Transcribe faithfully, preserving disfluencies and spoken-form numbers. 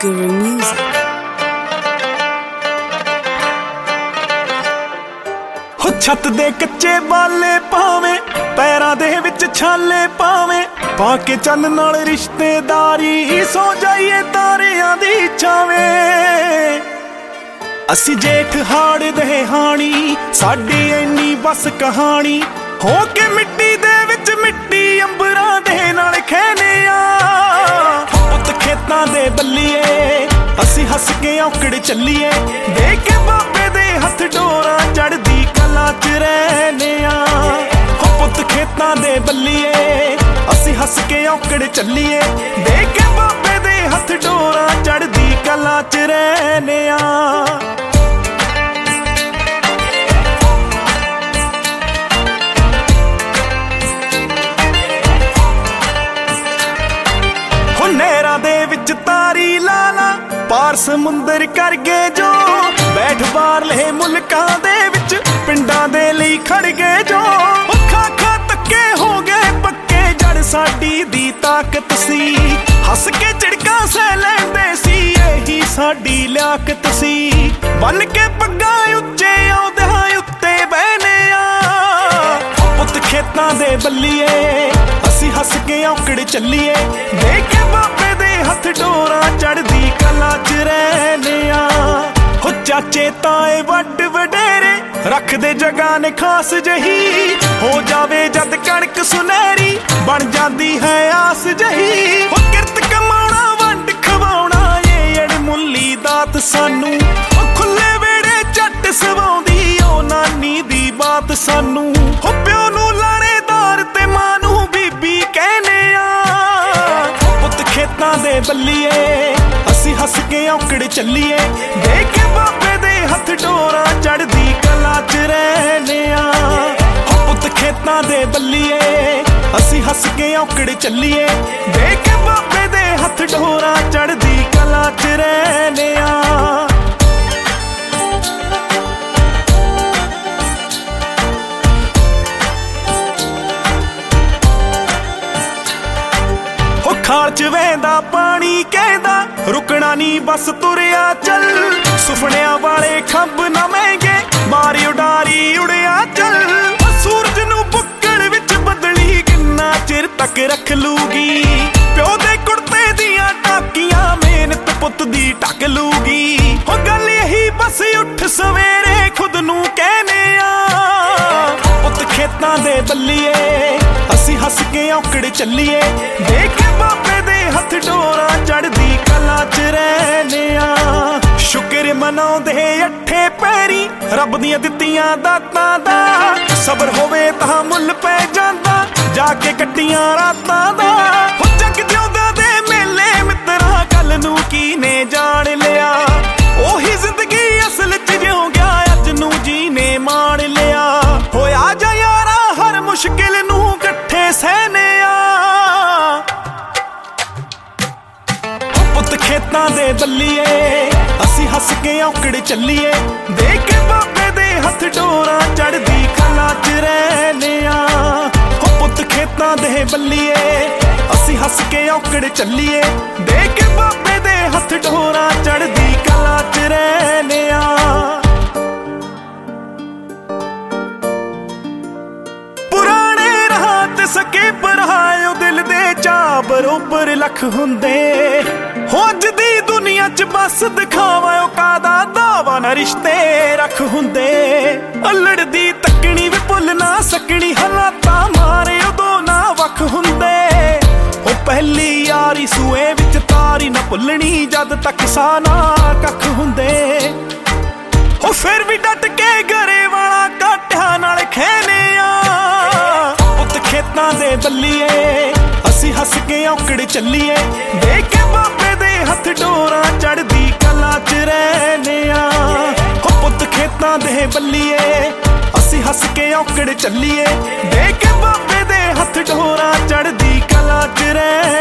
Guru Music. ਹੋ ਛੱਤ ਦੇ ਕੱਚੇ ਬਾਲੇ ਪਾਵੇਂ, ਪੈਰਾਂ ਦੇ ਵਿੱਚ ਛਾਲੇ ਪਾਵੇਂ, ਪਾ ਕੇ ਚੱਲ ਨਾਲ ਰਿਸ਼ਤੇਦਾਰੀ, ਸੋ ਜਾਈਏ ਤਾਰਿਆਂ ਦੀ ਛਾਵੇਂ। ਅਸੀਂ ਜੇਠ ਹਾੜ ਦੇ ਹਾਣੀ, ਸਾਡੀ ਇੰਨੀ ਬਸ ਕਹਾਣੀ, ਹੋ ਕੇ ਮਿੱਟੀ ਦੇ ਵਿੱਚ ਮਿੱਟੀ, ਅੰਬਰਾਂ ਦੇ ਨਾਲ ਖਹਿਨੇ ਆ। ਪੁੱਤ ਖੇਤਾਂ ਦੇ ਬੱਲੀਏ, ਅਸੀਂ ਹੱਸ ਕੇ ਔਕੜ ਚੱਲੀਏ, ਦੇਖ ਕੇ ਬਾਬੇ ਦੇ ਹੱਥ ਡੋਰਾਂ, ਚੜ੍ਹਦੀ ਕਲਾ ਚ ਰਹਿਨੇ ਆ। ਹੋ ਪੁੱਤ ਖੇਤਾਂ ਦੇ ਬੱਲੀਏ, ਅਸੀਂ ਹੱਸ ਕੇ ਔਕੜ ਚੱਲੀਏ, ਦੇਖ ਕੇ ਬਾਬੇ ਦੇ ਹੱਥ ਡੋਰਾਂ, ਚੜ੍ਹਦੀ ਕਲਾ ਚ ਰਹਿਨੇ ਆ। ਨਹਿਰਾਂ ਦੇ ਵਿੱਚ ਤਾਰੀ ਲਾ ਲਾ, ਪਾਰ ਸਮੁੰਦਰ ਕਰ ਗਏ ਜੋ, ਬੈਠ ਬਾਹਰਲੇ ਮੁਲਕਾਂ ਦੇ ਵਿੱਚ, ਪਿੰਡਾਂ ਦੇ ਲਈ ਖੜ ਗਏ ਜੋ। ਖਾ ਖਾ ਤੱਕੇ ਹੋ ਗਏ ਪੱਕੇ, ਜੜ ਸਾਡੀ ਦੀ ਤਾਕਤ ਸੀ, ਹੱਸ ਕੇ ਝਿੜਕਾਂ ਸਹਿ ਲੈਂਦੇ ਸੀ, ਇਹੀ ਸਾਡੀ ਲਿਆਕਤ ਸੀ। ਬਨ ਕੇ ਪੱਗਾਂ ਉੱਚੇ ਆਉਂਦਿਆਂ ਉੱਤੇ ਬਹਿਨੇ ਆ। ਪੁੱਤ ਖੇਤਾਂ ਦੇ ਬੱਲੀਏ, ਅਸੀਂ ਹੱਸ ਕੇ ਔਕੜ ਚੱਲੀਏ, ਦੇਖ ਕੇ ਬਾਬੇ ਦੇ ਹੱਥ ਡੋਰਾਂ, ਚੜ੍ਹਦੀ ਕਲਾ ਚ ਰਹਿਨੇ ਆ। ਹੋ ਚਾਚੇ ਤਾਏ ਵੱਡ ਵਡੇਰੇ, ਰੱਖਦੇ ਜਗ੍ਹਾ ਨੇ ਖਾਸ ਜਹੀ, ਹੋ ਜਾਵੇ ਜਦ ਕਣਕ ਸੁਨਹਿਰੀ, ਬਣ ਜਾਂਦੀ ਹੈ ਆਸ ਜਹੀ। ਹੋ ਕਿਰਤ ਕਮਾਉਣਾ ਵੰਡ ਖਵਾਉਣਾ, ਇਹ ਅਣਮੁੱਲੀ ਦਾਤ ਸਾਨੂੰ, ਉਹ ਖੁੱਲੇ ਵੇੜੇ ਝੱਟ ਸਵਾਉਂਦੀ, ਉਹ ਨਾਨੀ ਦੀ ਬਾਤ ਸਾਨੂੰ। ਹੋ ਪਿਓ ਨੂੰ ਲਾਣੇਦਾਰ ਤੇ ਮਾਂ ਨੂੰ ਬੀਬੀ ਕਹਿੰਨੇ ਆ। ਪੁੱਤ ਖੇਤਾਂ ਦੇ ਬੱਲੀਏ, ਅਸੀਂ ਹੱਸ ਕੇ ਔਕੜ ਚੱਲੀਏ, ਦੇਖ ਕੇ ਬਾਬੇ ਦੇ ਹੱਥ ਡੋਰਾਂ, ਚੜ੍ਹਦੀ ਕਲਾ ਚ ਰਹਿਨੇ ਆ। ਹੋ ਪੁੱਤ ਖੇਤਾਂ ਦੇ ਬੱਲੀਏ, ਅਸੀਂ ਹੱਸ ਕੇ ਔਕੜ ਚੱਲੀਏ, ਦੇਖ ਕੇ ਬਾਬੇ ਦੇ ਹੱਥ ਡੋਰਾਂ, ਚੜ੍ਹਦੀ ਕਲਾ ਚ ਰਹਿਨੇ ਆ। ਖਾਲ ਚ ਵਹਿੰਦਾ ਪਾਣੀ ਕਹਿੰਦਾ, ਰੁਕਣਾ ਨੀ ਬਸ ਤੁਰਿਆ ਚੱਲ, ਸੁਪਨਿਆਂ ਵਾਲੇ ਖੰਭ ਨਾ ਮਹਿੰਗੇ, ਮਾਰੀ ਉਡਾਰੀ ਉੜਿਆ ਚੱਲ। ਸੂਰਜ ਨੂੰ ਬੁੱਕਲ ਵਿੱਚ ਬਦਲੀ, ਕਿੰਨਾ ਚਿਰ ਤੱਕ ਰੱਖ ਲੂਗੀ, ਪਿਓ ਦੇ ਕੁੜਤੇ ਦੀਆਂ ਟਾਕੀਆਂ, ਮਿਹਨਤ ਪੁੱਤ ਦੀ ਢੱਕ ਲੂਗੀ। ਹੋ ਗੱਲ ਇਹੀ ਬਸ ਉੱਠ ਸਵੇਰੇ, ਖੁਦ ਨੂੰ ਕਹਿਨੇ ਆ। ਪੁੱਤ ਖੇਤਾਂ ਦੇ ਬੱਲੀਏ, ਅਸੀਂ ਹੱਸ ਕੇ ਔਕੜ ਚੱਲੀਏ, ਦੇਖ ਕੇ ਬਾਬੇ ਦੇ ਹੱਥ ਡੋਰਾਂ, ਚੜ੍ਹਦੀ ਕਲਾ ਚ ਰਹਿਨੇ ਆ। ਸ਼ੁਕਰ ਮਨਾਉਂਦੇ ਅੱਠੇ ਪੈਰੀ, ਰੱਬ ਦੀਆਂ ਦਿੱਤੀਆਂ ਦਾਤਾਂ ਦਾ, ਸਬਰ ਹੋਵੇ ਤਾਂ ਮੁੱਲ ਪੈ ਜਾਂਦਾ, ਜਾ ਕੇ ਕੱਟੀਆਂ ਰਾਤਾਂ ਦਾ। ਹੋ ਜੱਗ ਜਿਉਂਦਾ ਦੇ ਮੇਲੇ ਮਿੱਤਰਾਂ, ਕੱਲ ਨੂੰ ਕੀ ਨੇ ਜਾਣ ਲਿਆ, ਉਹੀ ਜ਼ਿੰਦਗੀ ਅਸਲ ਚ ਜਿਉਂ ਗਿਆ, ਅੱਜ ਨੂੰ ਜੀ ਨੇ ਮਾਣ ਲਿਆ। ਹੋਇਆ ਜਾ ਯਾਰਾ ਹਰ ਮੁਸ਼ਕਿਲ ਨੂੰ ਇਕੱਠੇ ਸਹਿਨੇ ਆ। ਪੁੱਤ ਖੇਤਾਂ ਦੇ ਬੱਲੀਏ, ਅਸੀਂ ਹੱਸ ਕੇ ਔਕੜ ਚੱਲੀਏ, ਦੇਖ ਕੇ ਬਾਬੇ ਦੇ ਹੱਥ ਡੋਰਾਂ, ਚੜ੍ਹਦੀ ਕਲਾ ਚ ਰਹਿਨੇ ਆ। ਹੋ ਪੁੱਤ ਖੇਤਾਂ ਦੇ ਬੱਲੀਏ, ਅਸੀਂ ਹੱਸ ਕੇ ਔਕੜ ਚੱਲੀਏ, ਦੇਖ ਕੇ ਬਾਬੇ ਦੇ ਹੱਥ ਡੋਰਾਂ, ਚੜ੍ਹਦੀ ਕਲਾ ਚ ਰਹਿਨੇ ਆ। ਸਕੇ ਪਰਾਇਓ ਦਿਲ ਦੇ ਚਾਅ ਬਰੋਬਰ ਲੱਖ ਹੁੰਦੇ, ਹੋ ਅੱਜ ਦੀ ਦੁਨੀਆ ਚ ਬਸ ਦਿਖਾਵਾ, ਉਹ ਕਾਦਾ ਦਾਵਾ ਨਾ ਰਿਸ਼ਤੇ ਰੱਖ ਹੁੰਦੇ। ਅਲੜ ਦੀ ਤੱਕਣੀ ਵੀ ਭੁੱਲ ਨਾ ਸਕਣੀ, ਹਾਲਾਤਾਂ ਮਾਰੇ ਉਦੋਂ ਨਾ ਵੱਖ ਹੁੰਦੇ। ਉਹ ਪਹਿਲੀ ਯਾਰੀ ਸੂਏ ਵਿੱਚ ਤਾਰੀ ਨਾ ਭੁੱਲਣੀ, ਜਦ ਤੱਕ ਸਾਹ ਨਾ ਕੱਖ ਹੁੰਦੇ। ਉਹ ਫਿਰ ਵੀ ਡਟ ਕੇ ਗਰੇ ਵਾਲਾ ਕਾਟਿਆਂ ਨਾਲ ਖਹਿਨੇ ਆ। ਖੇਤਾਂ ਦੇ ਬੱਲੀਏ, ਅਸੀਂ ਹੱਸ ਕੇ ਔਕੜ ਚੱਲੀਏ, ਦੇਖ ਕੇ ਬਾਬੇ ਦੇ ਹੱਥ ਡੋਰਾਂ, ਚੜ੍ਹਦੀ ਕਲਾ ਚ ਰਹਿਨੇ ਆ। ਹੋ ਪੁੱਤ ਖੇਤਾਂ ਦੇ ਬੱਲੀਏ, ਅਸੀਂ ਹੱਸ ਕੇ ਔਕੜ ਚੱਲੀਏ, ਦੇਖ ਕੇ ਬਾਬੇ ਦੇ ਹੱਥ ਡੋਰਾਂ, ਚੜ੍ਹਦੀ ਕਲਾ ਚ ਰਹਿਨੇ ਆ।